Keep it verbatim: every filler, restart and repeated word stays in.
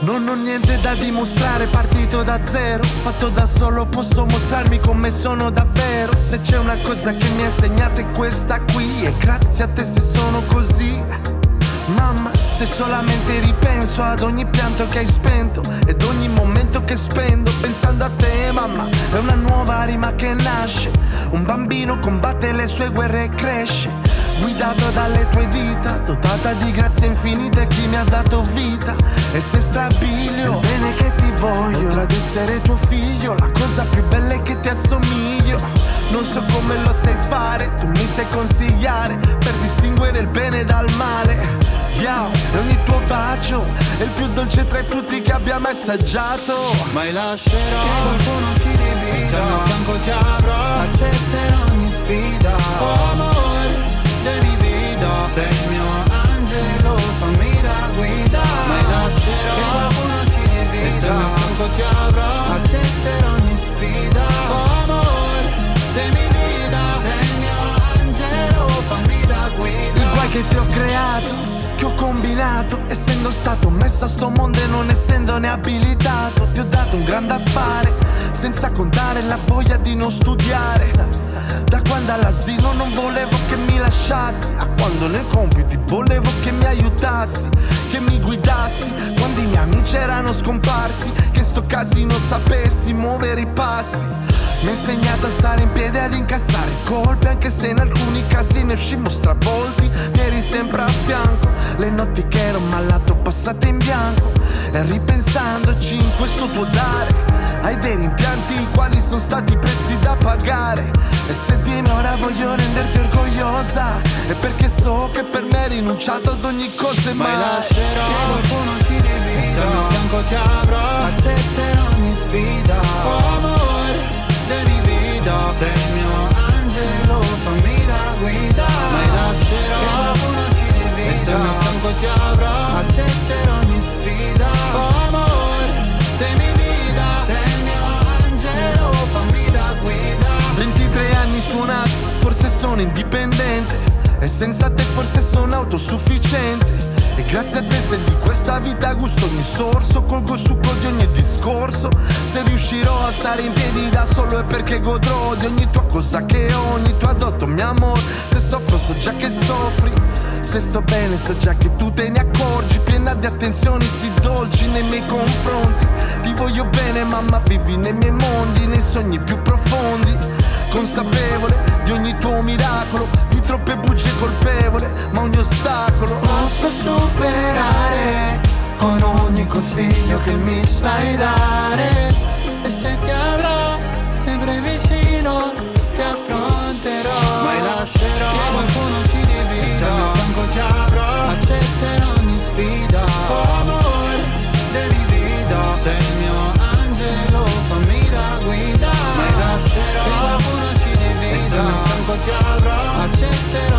Non ho niente da dimostrare, partito da zero, fatto da solo, posso mostrarmi come sono davvero. Se c'è una cosa che mi ha insegnato è questa qui, e grazie a te se sono così. Mamma, se solamente ripenso ad ogni pianto che hai spento ed ogni momento che spendo pensando a te, mamma, è una nuova rima che nasce. Un bambino combatte le sue guerre e cresce, guidato dalle tue dita, dotata di grazie infinite chi mi ha dato vita. E se strabilio il bene che ti voglio, oltre ad essere tuo figlio, la cosa più bella è che ti assomiglio. Non so come lo sai fare, tu mi sai consigliare per distinguere il bene dal male. Yao, e ogni tuo bacio è il più dolce tra i frutti che abbia mai assaggiato. Mai lascerò che qualcuno ci divida, se al mio fianco ti avrò, accetterò ogni sfida. Oh amore, devi vida, sei il mio angelo, fammi da guida. Mai lascerò che qualcuno ci divida, e se al mio fianco ti avrò, accetterò ogni sfida. Oh amore, devi vida, sei il mio angelo, fammi da guida. Il guai che ti ho creato, che ho combinato, essendo stato messo a sto mondo e non essendone abilitato. Ti ho dato un grande affare, senza contare la voglia di non studiare. Da quando all'asilo non volevo che mi lasciassi, a quando nei compiti volevo che mi aiutassi, che mi guidassi, quando i miei amici erano scomparsi, che sto casino sapessi muovere i passi. Mi ha insegnato a stare in piedi, ad incassare colpi, anche se in alcuni casi ne uscimmo stravolti. Mi eri sempre a fianco, le notti che ero malato passate in bianco. E ripensandoci in questo tuo dare, hai dei rimpianti quali sono stati i prezzi da pagare. E se dimmi ora voglio renderti orgogliosa, è perché so che per me hai rinunciato ad ogni cosa. E mai, mai lascerò che qualcuno ci divida, se al mio fianco ti avrò, accetterò ogni sfida. Oh amore, devi vida, sei il mio angelo, fammi da guida. Mai lascerò che qualcuno ci divida, e se al mio fianco ti avrò, accetterò ogni sfida. Oh amore, devi vida, sei il mio angelo, fammi da guida. ventitré anni suonati, forse sono indipendente, e senza te forse sono autosufficiente. E grazie a te se di questa vita gusto ogni sorso, colgo il succo di ogni discorso. Se riuscirò a stare in piedi da solo è perché godrò di ogni tua cosa che ho, ogni tuo adotto, mio amore. Se soffro so già che soffri, se sto bene so già che tu te ne accorgi, piena di attenzioni sì dolci nei miei confronti. Ti voglio bene mamma, vivi nei miei mondi, nei sogni più profondi, consapevole di ogni tuo miracolo, di troppe bugie colpevole, ma ogni ostacolo posso superare con ogni consiglio che mi sai dare. E se ti avrò sempre vicino ti affronterò. Mai lascerò che qualcuno ci divida, e se al mio fianco ti avrò, accetterò ogni sfida. Oh amore, devi vida, sei il mio angelo, fammi da guida. Mai lascerò che qualcuno ci divida, e se al mio fianco ti avrò, accetterò